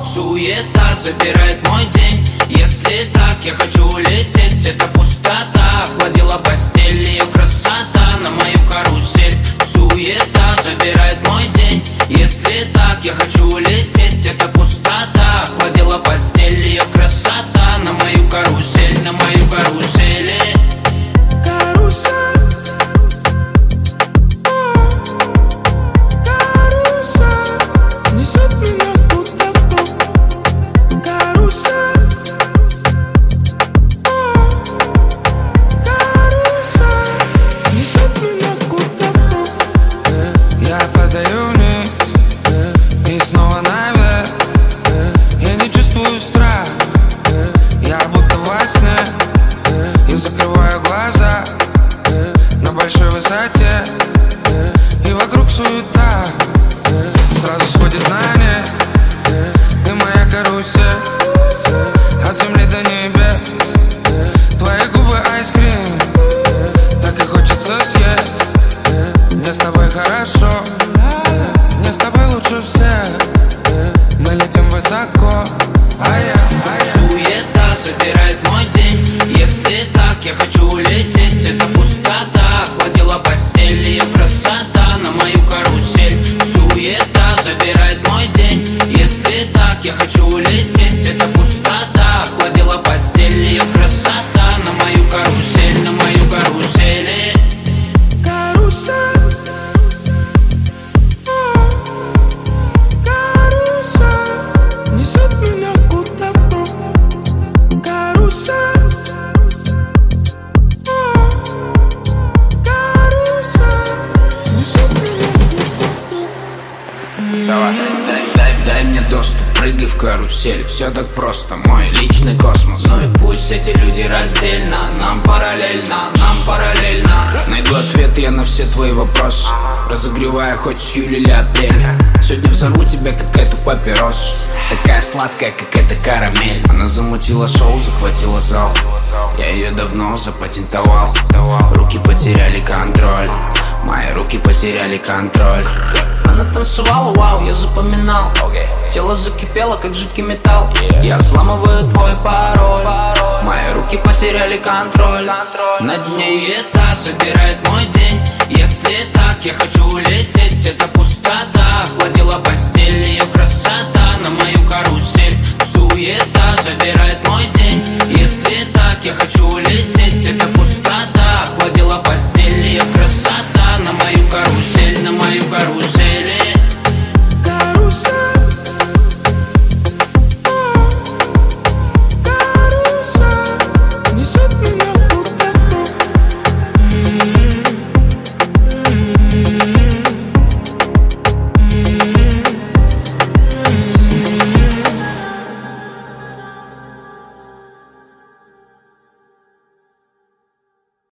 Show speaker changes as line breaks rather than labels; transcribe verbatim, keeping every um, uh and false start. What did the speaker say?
Суета забирает мой день. Если так, я хочу улететь. Это пустота охладила постель, ее красота на мою карусель. Суета забирает мой день. Если так, я хочу улететь. Это пустота охладила постель, ее красота на мою карусель, на мою карусель.
И вокруг суета сразу сходит на нет. Ты моя карусель от земли до небес. Твои губы айскрим, так и хочется съесть. Мне с тобой хорошо, мне с тобой лучше всех. Мы летим высоко, а я, а я.
Суета забирает мой день. Если так, я хочу улететь. Это пустота охладила постель, ее красота на мою карусель. Суета забирает мой день. Если так, я хочу улететь. Это пустота охладила постель, ее красота на мою карусель, на мою карусель.
Карусель, карусель несет меня куда-то. Карусель,
Давай, дай, дай, дай, дай мне доступ, прыгай в карусель. Все так просто, мой личный космос. Ну и пусть эти люди раздельно, нам параллельно, нам параллельно. Найду ответы я на все твои вопросы, разогревая хоть июль или апрель. Сегодня взорву тебя, как эту папиросу, такая сладкая, как эта карамель. Она замутила шоу, захватила зал. Я ее давно запатентовал. Руки потеряли контроль, мои руки потеряли контроль. Она танцевала, вау, я запоминал. okay. Тело закипело, как жидкий металл. yeah. Я взламываю твой пароль. Мои руки потеряли контроль, контроль. Над ней это забирает мой день. Если так, я хочу улететь. Это пустота охладила постель.